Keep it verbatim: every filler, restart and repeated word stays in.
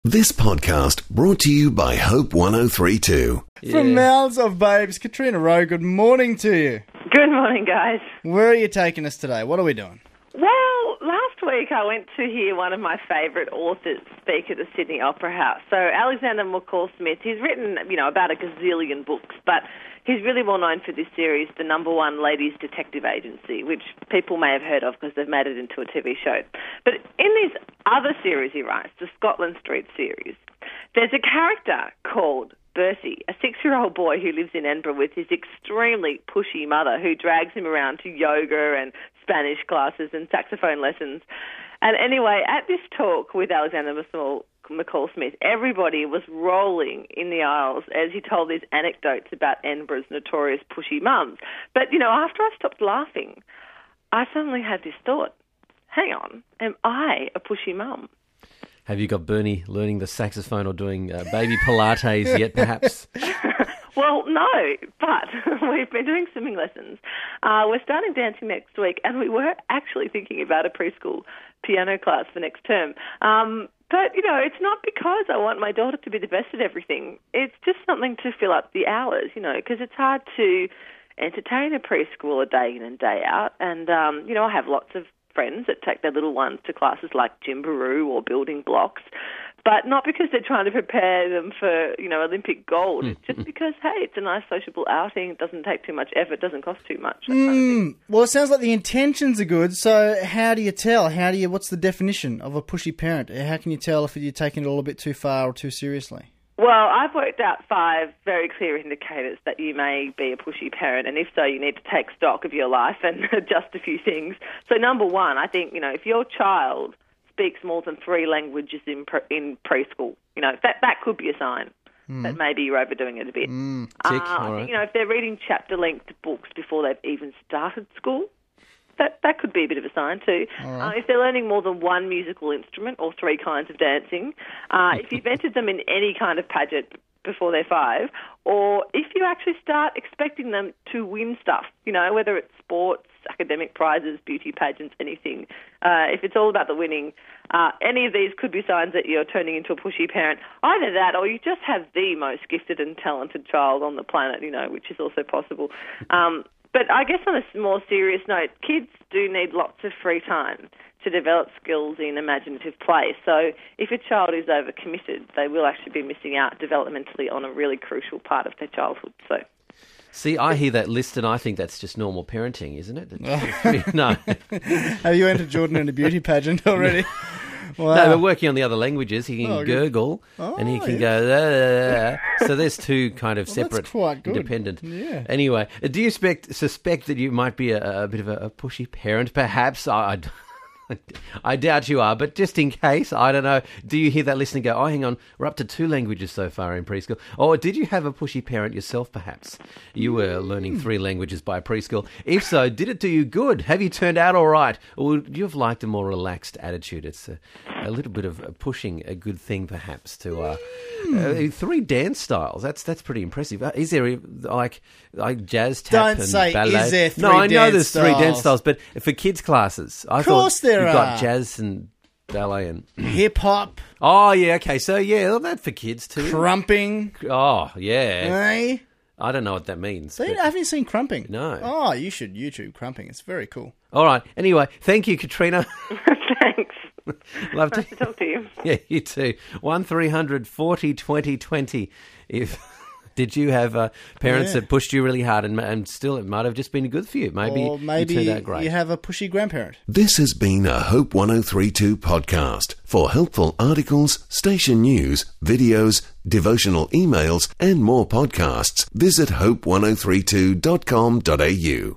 This podcast brought to you by Hope one oh three point two. Yeah. From Mouths of Babes, Katrina Rowe, good morning to you. Good morning, guys. Where are you taking us today? What are we doing? Well, last week I went to hear one of my favourite authors speak at the Sydney Opera House. So Alexander McCall Smith, he's written, you know, about a gazillion books, but he's really well known for this series, The Number One Ladies Detective Agency, which people may have heard of because they've made it into a T V show. But in this other series he writes, the Scotland Street series, there's a character called Bertie, a six-year-old boy who lives in Edinburgh with his extremely pushy mother who drags him around to yoga and Spanish classes and saxophone lessons. And anyway, at this talk with Alexander McCall, McCall Smith, everybody was rolling in the aisles as he told these anecdotes about Edinburgh's notorious pushy mums. But, you know, after I stopped laughing, I suddenly had this thought, hang on, am I a pushy mum? Have you got Bernie learning the saxophone or doing uh, baby Pilates yet, perhaps? Well, no, but we've been doing swimming lessons. Uh, we're starting dancing next week, and we were actually thinking about a preschool piano class for next term. Um, but, you know, it's not because I want my daughter to be the best at everything. It's just something to fill up the hours, you know, because it's hard to entertain a preschooler day in and day out. And, um, you know, I have lots of friends that take their little ones to classes like Gymbaroo or building blocks, but not because they're trying to prepare them for, you know, Olympic gold. It's just because, hey, it's a nice sociable outing. It doesn't take too much effort. Doesn't cost too much. That kind of thing. Well, it sounds like the intentions are good. So how do you tell? How do you? What's the definition of a pushy parent? How can you tell if you're taking it a little bit too far or too seriously? Well, I've worked out five very clear indicators that you may be a pushy parent, and if so, you need to take stock of your life and adjust a few things. So number one, I think, you know, if your child speaks more than three languages in pre- in preschool, you know, that, that could be a sign mm. that maybe you're overdoing it a bit. Mm. Tick, uh, all I right. think, you know, if they're reading chapter-length books before they've even started school, That that could be a bit of a sign too. Right. Uh, if they're learning more than one musical instrument or three kinds of dancing, uh, if you've entered them in any kind of pageant before they're five, or if you actually start expecting them to win stuff, you know, whether it's sports, academic prizes, beauty pageants, anything. Uh, if it's all about the winning, uh, any of these could be signs that you're turning into a pushy parent. Either that or you just have the most gifted and talented child on the planet, you know, which is also possible. Um, But I guess on a more serious note, kids do need lots of free time to develop skills in imaginative play. So if a child is overcommitted, they will actually be missing out developmentally on a really crucial part of their childhood. So, See, I hear that list and I think that's just normal parenting, isn't it? No. Have you entered Jordan in a beauty pageant already? Wow. No, we're working on the other languages. He can Oh, good. gurgle Oh, and he can yeah. go, "Ah." So there's two kind of Well, that's separate, quite good. independent. Yeah. Anyway, do you suspect, suspect that you might be a, a bit of a, a pushy parent, perhaps? I, I, I doubt you are, but just in case, I don't know. Do you hear that list and go, oh, hang on, we're up to two languages so far in preschool? Or did you have a pushy parent yourself, perhaps? You were learning three languages by preschool. If so, did it do you good? Have you turned out all right? Or would you have liked a more relaxed attitude? It's a, a little bit of pushing a good thing, perhaps, to uh, uh, three dance styles. That's that's pretty impressive. Uh, is there, like, like jazz tap Don't and say, ballet? is there three No, I know dance there's three dance styles. styles, but for kids' classes, I Of course thought there you've got are. jazz and ballet and... Hip hop, Oh, yeah, okay. So, yeah, well, that for kids too. crumping, Oh, yeah. eh? I don't know what that means. So you but- haven't you seen crumping? No. Oh, you should YouTube crumping. It's very cool. All right. Anyway, thank you, Katrina. thanks. Love to... Nice to talk to you. Yeah, you too. one three hundred forty twenty twenty. If... Did you have uh, parents Yeah. that pushed you really hard and, and still it might have just been good for you? Maybe, Or maybe you turned out great. you have a pushy grandparent. This has been a Hope one oh three point two podcast. For helpful articles, station news, videos, devotional emails, and more podcasts, visit hope one oh three two dot com dot a u.